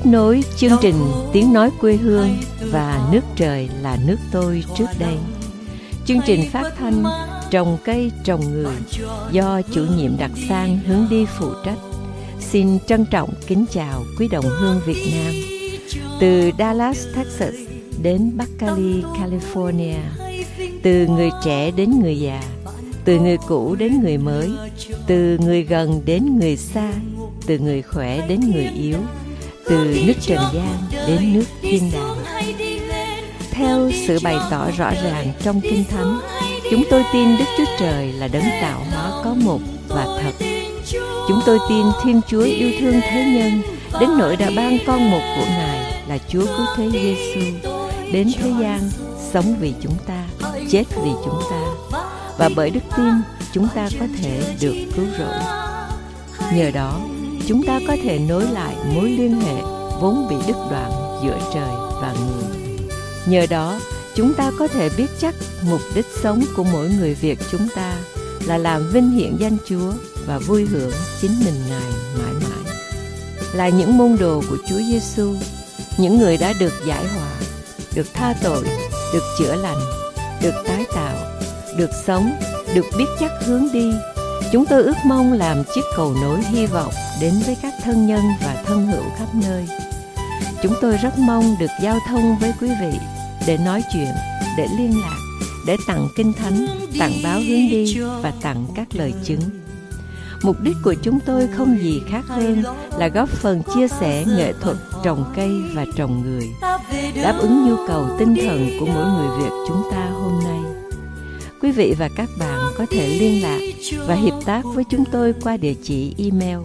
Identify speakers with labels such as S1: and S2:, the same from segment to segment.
S1: nối chương trình Tiếng Nói Quê Hương và Nước Trời là Nước Tôi trước đây. Chương trình phát thanh Trồng Cây Trồng Người do chủ nhiệm Đặc Sang hướng đi phụ trách. Xin trân trọng kính chào quý đồng hương Việt Nam. Từ Dallas, Texas đến Berkeley, California, từ người trẻ đến người già, từ người cũ đến người mới, từ người gần đến người xa, từ người khỏe đến người yếu, từ nước Trần gian đến nước thiên đàng. Theo sự bày tỏ rõ ràng trong Kinh Thánh, chúng tôi tin Đức Chúa Trời là đấng tạo hóa có một và thật. Chúng tôi tin Thiên Chúa yêu thương thế nhân đến nỗi đã ban con một của Ngài là Chúa Cứu Thế Giêsu đến thế gian, sống vì chúng ta, chết vì chúng ta, và bởi đức tin chúng ta có thể được cứu rỗi. Nhờ đó, chúng ta có thể nối lại mối liên hệ vốn bị đứt đoạn giữa trời và người. Nhờ đó, chúng ta có thể biết chắc mục đích sống của mỗi người Việt chúng ta là làm vinh hiển danh Chúa và vui hưởng chính mình Ngài mãi mãi. Là những môn đồ của Chúa Giêsu, những người đã được giải hòa, được tha tội, được chữa lành, được tái tạo, được sống, được biết chắc hướng đi. Chúng tôi ước mong làm chiếc cầu nối hy vọng đến với các thân nhân và thân hữu khắp nơi. Chúng tôi rất mong được giao thông với quý vị để nói chuyện, để liên lạc, để tặng Kinh Thánh, tặng báo hướng đi và tặng các lời chứng. Mục đích của chúng tôi không gì khác hơn là góp phần chia sẻ nghệ thuật trồng cây và trồng người, đáp ứng nhu cầu tinh thần của mỗi người Việt chúng ta hôm nay. Quý vị và các bạn có thể liên lạc và hiệp tác với chúng tôi qua địa chỉ email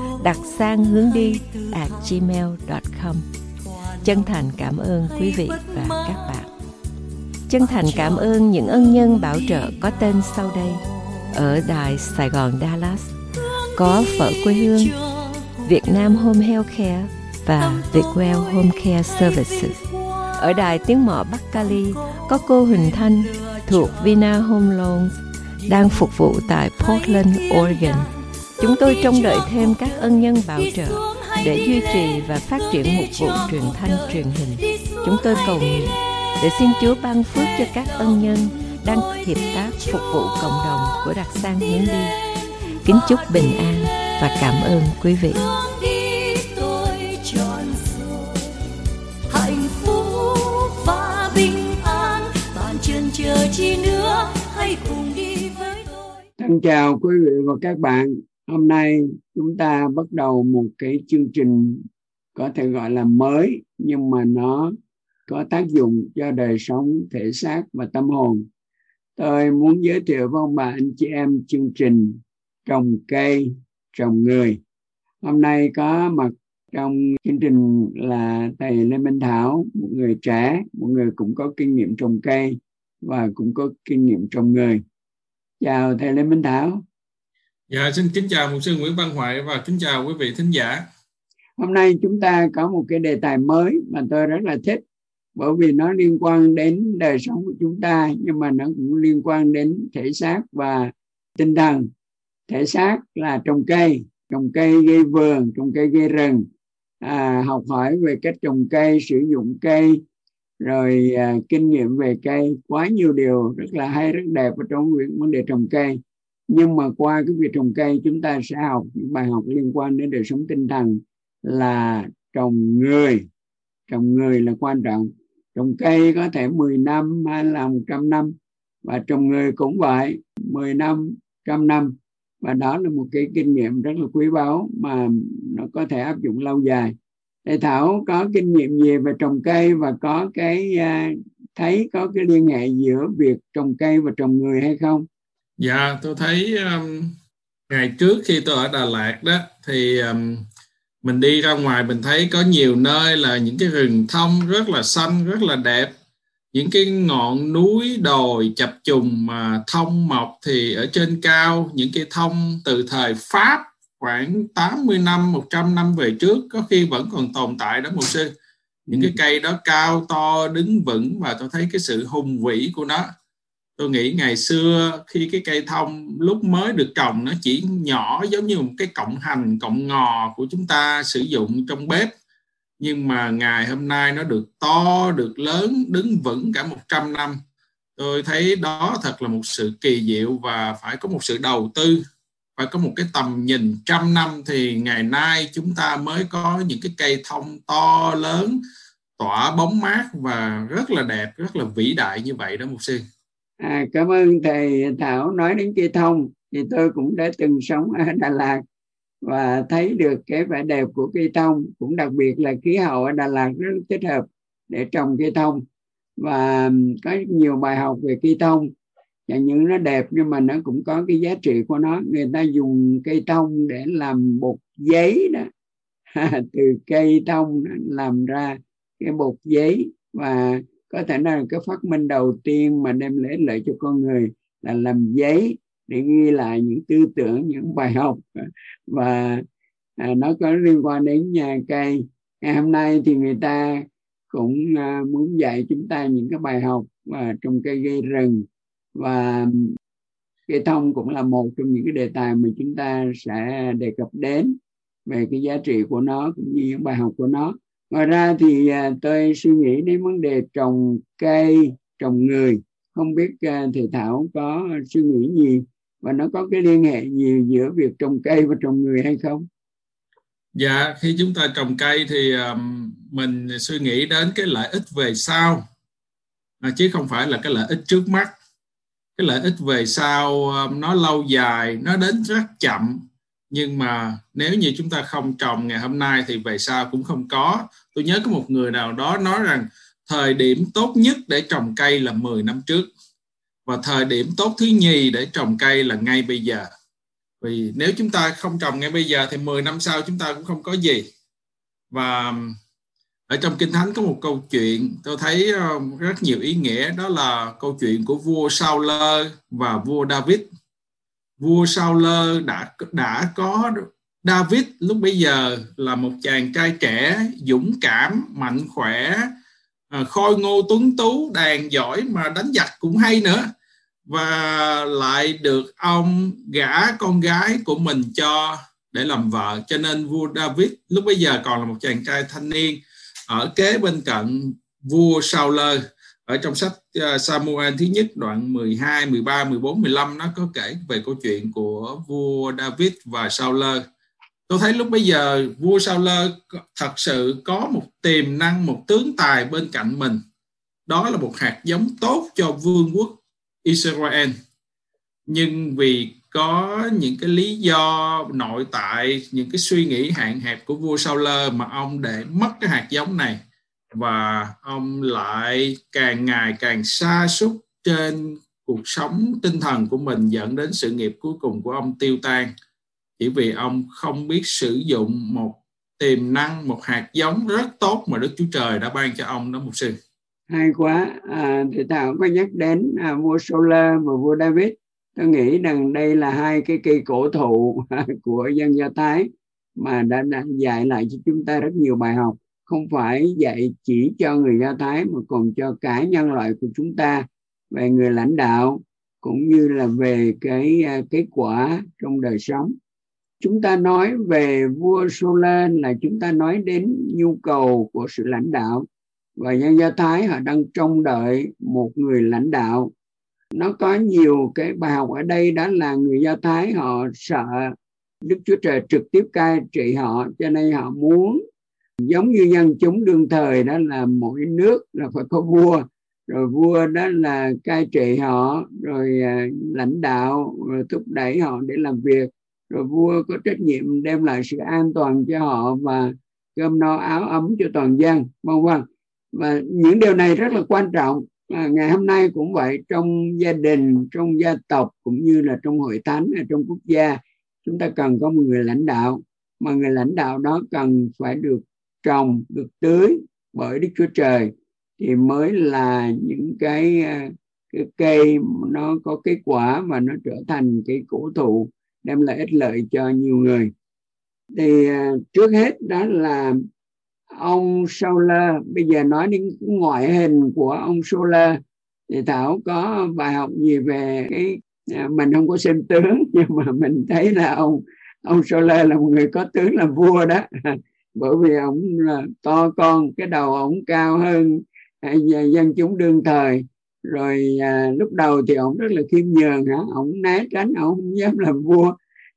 S1: dacsanghuongdi@gmail.com. Chân thành cảm ơn quý vị và các bạn. Chân thành cảm ơn những ân nhân bảo trợ có tên sau đây. Ở Đài Sài Gòn Dallas có Phở Quê Hương, Việt Nam Home Healthcare và Vietwell Home Care Services. Ở Đài Tiếng Mọ Bắc Cali có cô Huỳnh Thanh thuộc Vina Home Loans đang phục vụ tại Portland, Oregon. Chúng tôi trông đợi thêm các ân nhân bảo trợ để duy trì và phát triển mục vụ truyền thanh truyền hình. Chúng tôi cầu nguyện để xin Chúa ban phước cho các ân nhân đang hiệp tác phục vụ cộng đồng của Đặc Sang hướng đi. Kính chúc bình an và cảm ơn quý vị.
S2: Hạnh phúc và bình an, bạn chần chờ chi nữa, hãy cùng đi với tôi.
S3: Thân chào quý vị và các bạn. Hôm nay chúng ta bắt đầu một cái chương trình có thể gọi là mới, nhưng mà nó có tác dụng cho đời sống thể xác và tâm hồn. Tôi muốn giới thiệu với ông bà anh chị em chương trình Trồng Cây Trồng Người. Hôm nay có mặt trong chương trình là thầy Lê Minh Thảo, một người trẻ, một người cũng có kinh nghiệm trồng cây và cũng có kinh nghiệm trồng người. Chào thầy Lê Minh Thảo.
S4: Dạ, xin kính chào mục sư Nguyễn Văn Hoại và kính chào quý vị thính giả.
S3: Hôm nay chúng ta có một cái đề tài mới mà tôi rất là thích, bởi vì nó liên quan đến đời sống của chúng ta, nhưng mà nó cũng liên quan đến thể xác và tinh thần. Thể xác là trồng cây gây vườn, trồng cây gây rừng, học hỏi về cách trồng cây, sử dụng cây, rồi kinh nghiệm về cây. Quá nhiều điều rất là hay, rất đẹp ở trong vấn đề trồng cây. Nhưng mà qua cái việc trồng cây, chúng ta sẽ học những bài học liên quan đến đời sống tinh thần là trồng người. Trồng người là quan trọng. Trồng cây có thể 10 năm hay là 100 năm, và trồng người cũng vậy, 10 năm, 100 năm. Và đó là một cái kinh nghiệm rất là quý báu mà nó có thể áp dụng lâu dài. Thầy Thảo có kinh nghiệm gì về trồng cây và có cái thấy có cái liên hệ giữa việc trồng cây và trồng người hay không?
S4: Dạ, tôi thấy ngày trước khi tôi ở Đà Lạt đó thì mình đi ra ngoài mình thấy có nhiều nơi là những cái rừng thông rất là xanh, rất là đẹp. Những cái ngọn núi đồi chập trùng mà thông mọc thì ở trên cao, những cái thông từ thời Pháp khoảng 80 năm, 100 năm về trước có khi vẫn còn tồn tại đó mục sư. Những cái cây đó cao to, đứng vững và tôi thấy cái sự hùng vĩ của nó. Tôi nghĩ ngày xưa khi cái cây thông lúc mới được trồng nó chỉ nhỏ giống như một cái cọng hành, cọng ngò của chúng ta sử dụng trong bếp. nhưng mà ngày hôm nay nó được to, được lớn, đứng vững cả 100 năm. Tôi thấy đó thật là một sự kỳ diệu, và phải có một sự đầu tư, phải có một cái tầm nhìn 100 năm thì ngày nay chúng ta mới có những cái cây thông to lớn, tỏa bóng mát và rất là đẹp, rất là vĩ đại như vậy đó mục sư.
S3: Cảm ơn thầy Thảo nói đến cây thông. Thì tôi cũng đã từng sống ở Đà Lạt và thấy được cái vẻ đẹp của cây thông, cũng đặc biệt là khí hậu ở Đà Lạt rất thích hợp để trồng cây thông, và có nhiều bài học về cây thông. Chẳng những nó đẹp nhưng mà nó cũng có cái giá trị của nó. Người ta dùng cây thông để làm bột giấy đó từ cây thông làm ra cái bột giấy, và có thể là cái phát minh đầu tiên mà đem lại lợi cho con người là làm giấy để ghi lại những tư tưởng, những bài học, và nó có liên quan đến cây. Ngày hôm nay thì người ta cũng muốn dạy chúng ta những cái bài học trồng cây gây rừng, và cây thông cũng là một trong những cái đề tài mà chúng ta sẽ đề cập đến về cái giá trị của nó cũng như những bài học của nó. Ngoài ra thì tôi suy nghĩ đến vấn đề trồng cây, trồng người. Không biết thầy Thảo có suy nghĩ gì và nó có cái liên hệ gì giữa việc trồng cây và trồng người hay không?
S4: Dạ, khi chúng ta trồng cây thì mình suy nghĩ đến cái lợi ích về sau, chứ không phải là cái lợi ích trước mắt. Cái lợi ích về sau nó lâu dài, nó đến rất chậm, nhưng mà nếu như chúng ta không trồng ngày hôm nay thì về sau cũng không có. Tôi nhớ có một người nào đó nói rằng thời điểm tốt nhất để trồng cây là 10 năm trước, và thời điểm tốt thứ nhì để trồng cây là ngay bây giờ. Vì nếu chúng ta không trồng ngay bây giờ thì 10 năm sau chúng ta cũng không có gì. Và ở trong Kinh Thánh có một câu chuyện tôi thấy rất nhiều ý nghĩa, đó là câu chuyện của vua Saul và vua David. Vua Saul đã có David lúc bấy giờ là một chàng trai trẻ, dũng cảm, mạnh khỏe, khôi ngô tuấn tú, đàn giỏi mà đánh giặc cũng hay nữa, và lại được ông gả con gái của mình cho để làm vợ. Cho nên vua David lúc bấy giờ còn là một chàng trai thanh niên ở kế bên cạnh vua Saul. Ở trong sách Samuel thứ nhất đoạn 12, 13, 14, 15 nó có kể về câu chuyện của vua David và Saul. Tôi thấy lúc bấy giờ vua Saul thật sự có một tiềm năng, một tướng tài bên cạnh mình. Đó là một hạt giống tốt cho vương quốc Israel. Nhưng vì có những cái lý do nội tại, những cái suy nghĩ hạn hẹp của vua Saul mà ông để mất cái hạt giống này, và ông lại càng ngày càng sa sút trên cuộc sống tinh thần của mình, dẫn đến sự nghiệp cuối cùng của ông tiêu tan, chỉ vì ông không biết sử dụng một tiềm năng, một hạt giống rất tốt mà Đức Chúa Trời đã ban cho ông đó mục sư.
S3: Hay quá. Thì Thảo có nhắc đến vua Saul và vua David. Tôi nghĩ rằng đây là hai cái cây cổ thụ của dân Do Thái mà đã dạy lại cho chúng ta rất nhiều bài học. Không phải dạy chỉ cho người Do Thái mà còn cho cả nhân loại của chúng ta về người lãnh đạo, cũng như là về cái kết quả trong đời sống. Chúng ta nói về vua Saul là chúng ta nói đến nhu cầu của sự lãnh đạo, và dân Do Thái họ đang trông đợi một người lãnh đạo. Nó có nhiều cái bài học ở đây, đó là người Do Thái họ sợ Đức Chúa Trời trực tiếp cai trị họ, cho nên họ muốn giống như dân chúng đương thời, đó là mỗi nước là phải có vua, rồi vua đó là cai trị họ, rồi lãnh đạo, rồi thúc đẩy họ để làm việc, rồi vua có trách nhiệm đem lại sự an toàn cho họ và cơm no áo ấm cho toàn dân, vân vân. Và những điều này rất là quan trọng. Ngày hôm nay cũng vậy, trong gia đình, trong gia tộc, cũng như là trong hội thánh, trong quốc gia, chúng ta cần có một người lãnh đạo, mà người lãnh đạo đó cần phải được trồng, được tưới bởi Đức Chúa Trời, thì mới là những cái cây nó có kết quả và nó trở thành cái cổ thụ đem lại ích lợi cho nhiều người. Thì trước hết đó là ông Saul. Bây giờ nói đến ngoại hình của ông Saul thì Thảo có bài học gì về cái mình không có xem tướng, nhưng mà mình thấy là ông Saul là một người có tướng làm vua đó. bởi vì ông to con, cái đầu ông cao hơn dân chúng đương thời. Rồi lúc đầu thì ông rất là khiêm nhường, ông né tránh, ông không dám làm vua.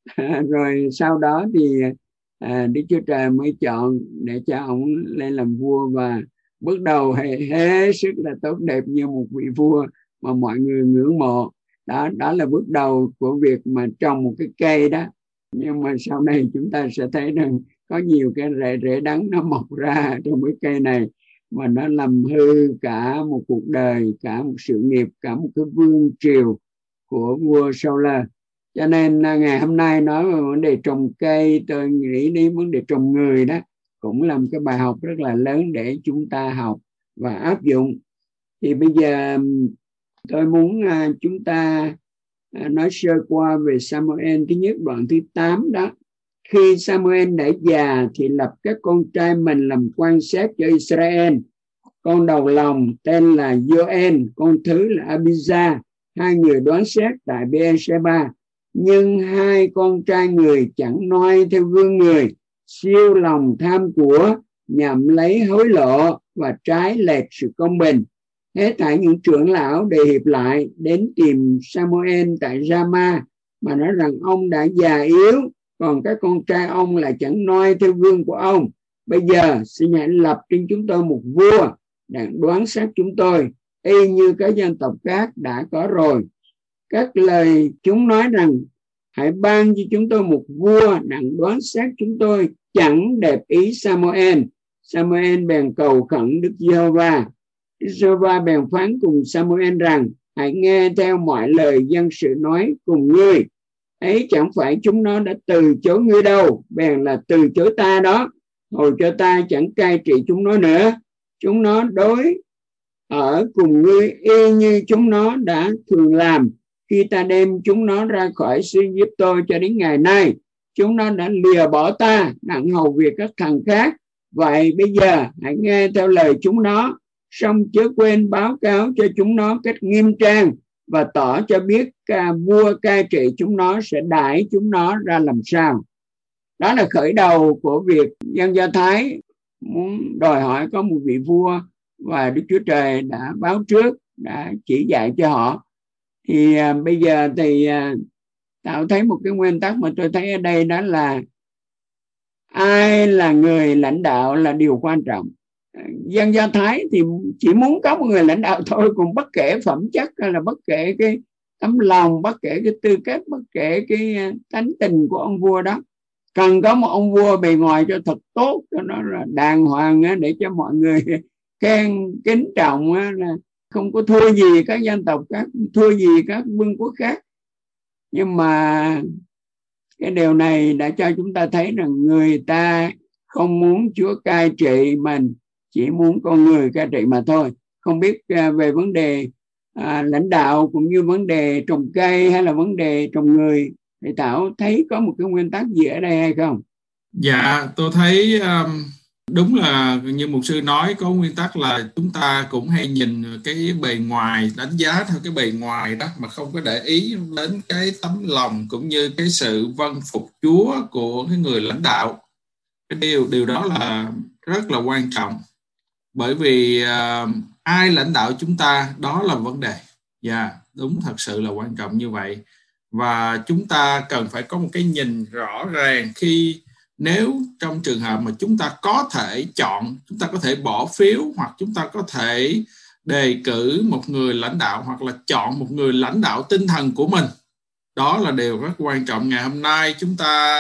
S3: Rồi sau đó thì Đức Chúa Trời mới chọn để cho ông lên làm vua, và bước đầu hết sức là tốt đẹp như một vị vua mà mọi người ngưỡng mộ. Đó là bước đầu của việc mà trồng một cái cây đó. Nhưng mà sau này chúng ta sẽ thấy rằng có nhiều cái rễ đắng nó mọc ra trong cái cây này, mà nó làm hư cả một cuộc đời, cả một sự nghiệp, cả một cái vương triều của vua Saul. Cho nên ngày hôm nay nói về vấn đề trồng cây, tôi nghĩ đến vấn đề trồng người đó cũng là một cái bài học rất là lớn để chúng ta học và áp dụng. Thì bây giờ tôi muốn chúng ta nói sơ qua về Samuel. Thứ nhất, đoạn thứ 8 đó. Khi Samuel đã già thì lập các con trai mình làm quan xét cho Israel. Con đầu lòng tên là Joel, con thứ là Abijah, hai người đoán xét tại Beersheba. Nhưng hai con trai người chẳng noi theo gương người, siêu lòng tham của, nhằm lấy hối lộ và trái lệch sự công bình. Hết thảy những trưởng lão đều hiệp lại đến tìm Samuel tại Rama, mà nói rằng ông đã già yếu, còn các con trai ông lại chẳng noi theo gương của ông. Bây giờ xin hãy lập trên chúng tôi một vua để đoán xét chúng tôi, y như các dân tộc khác đã có rồi. Các lời chúng nói rằng hãy ban cho chúng tôi một vua đặng đoán xét chúng tôi chẳng đẹp ý Samuel. Samuel bèn cầu khẩn Đức Giê-hô-va. Đức Giê-hô-va bèn phán cùng Samuel rằng hãy nghe theo mọi lời dân sự nói cùng ngươi. Ấy chẳng phải chúng nó đã từ chối ngươi đâu, bèn là từ chối ta đó. Hồi cho ta chẳng cai trị chúng nó nữa. Chúng nó đối ở cùng ngươi y như chúng nó đã thường làm khi ta đem chúng nó ra khỏi xứ Ai-cập cho đến ngày nay. Chúng nó đã lìa bỏ ta, đặng hầu việc các thần khác. Vậy bây giờ hãy nghe theo lời chúng nó, song chớ quên báo cáo cho chúng nó cách nghiêm trang, và tỏ cho biết vua cai trị chúng nó sẽ đãi chúng nó ra làm sao. Đó là khởi đầu của việc dân Do Thái muốn đòi hỏi có một vị vua, và Đức Chúa Trời đã báo trước, đã chỉ dạy cho họ. Thì bây giờ thì Tạo thấy một cái nguyên tắc mà tôi thấy ở đây, đó là ai là người lãnh đạo là điều quan trọng. Dân Do Thái thì chỉ muốn có một người lãnh đạo thôi, còn bất kể phẩm chất hay là bất kể cái tấm lòng, bất kể cái tư cách, bất kể cái tánh tình của ông vua đó. Cần có một ông vua bề ngoài cho thật tốt, cho nó là đàng hoàng, để cho mọi người khen kính trọng, là không có thua gì các dân tộc khác, thua gì các vương quốc khác. Nhưng mà cái điều này đã cho chúng ta thấy rằng người ta không muốn Chúa cai trị mình, chỉ muốn con người cai trị mà thôi. Không biết về vấn đề lãnh đạo cũng như vấn đề trồng cây hay là vấn đề trồng người, thì Thảo thấy có một cái nguyên tắc gì ở đây hay không?
S4: Dạ, tôi thấy đúng là như mục sư nói, có nguyên tắc là chúng ta cũng hay nhìn cái bề ngoài, đánh giá theo cái bề ngoài đó, mà không có để ý đến cái tấm lòng cũng như cái sự vâng phục Chúa của cái người lãnh đạo. Cái điều đó là rất là quan trọng, bởi vì ai lãnh đạo chúng ta đó là vấn đề. Dạ, đúng, thật sự là quan trọng như vậy. Và chúng ta cần phải có một cái nhìn rõ ràng khi nếu trong trường hợp mà chúng ta có thể chọn, chúng ta có thể bỏ phiếu, hoặc chúng ta có thể đề cử một người lãnh đạo, hoặc là chọn một người lãnh đạo tinh thần của mình. Đó là điều rất quan trọng. Ngày hôm nay chúng ta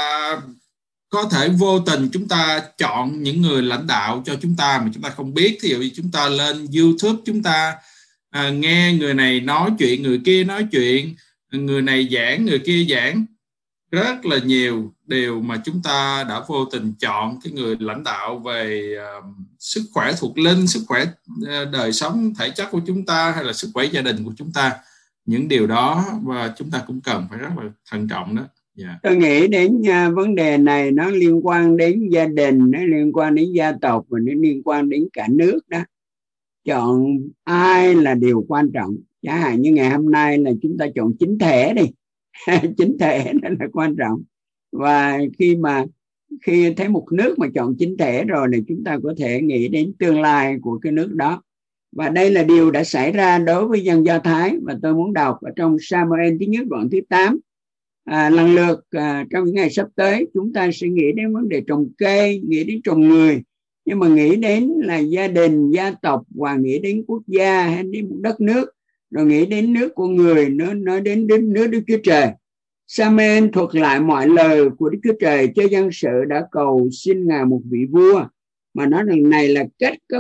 S4: có thể vô tình chúng ta chọn những người lãnh đạo cho chúng ta mà chúng ta không biết. Thí dụ như chúng ta lên YouTube, chúng ta nghe người này nói chuyện, người kia nói chuyện, người này giảng, người kia giảng. Rất là nhiều điều mà chúng ta đã vô tình chọn cái người lãnh đạo về sức khỏe thuộc linh, sức khỏe đời sống thể chất của chúng ta, hay là sức khỏe gia đình của chúng ta. Những điều đó và chúng ta cũng cần phải rất là thận trọng đó. Yeah.
S3: Tôi nghĩ đến vấn đề này nó liên quan đến gia đình, nó liên quan đến gia tộc, và nó liên quan đến cả nước đó. Chọn ai là điều quan trọng. Chẳng hạn như ngày hôm nay là chúng ta chọn chính thể đi. Chính thể đó là quan trọng. Và khi mà khi thấy một nước mà chọn chính thể rồi thì chúng ta có thể nghĩ đến tương lai của cái nước đó. Và đây là điều đã xảy ra đối với dân Do Thái, và tôi muốn đọc ở trong Sa-mu-el thứ nhất đoạn thứ 8. Lần lượt trong những ngày sắp tới chúng ta sẽ nghĩ đến vấn đề trồng cây, nghĩ đến trồng người, nhưng mà nghĩ đến là gia đình, gia tộc, và nghĩ đến quốc gia hay đến một đất nước, rồi nghĩ đến nước của người, nói đến nước Đức Chúa Trời. Sa-mu-el thuật lại mọi lời của Đức Chúa Trời cho dân sự đã cầu xin Ngài một vị vua, mà nói rằng này là cách có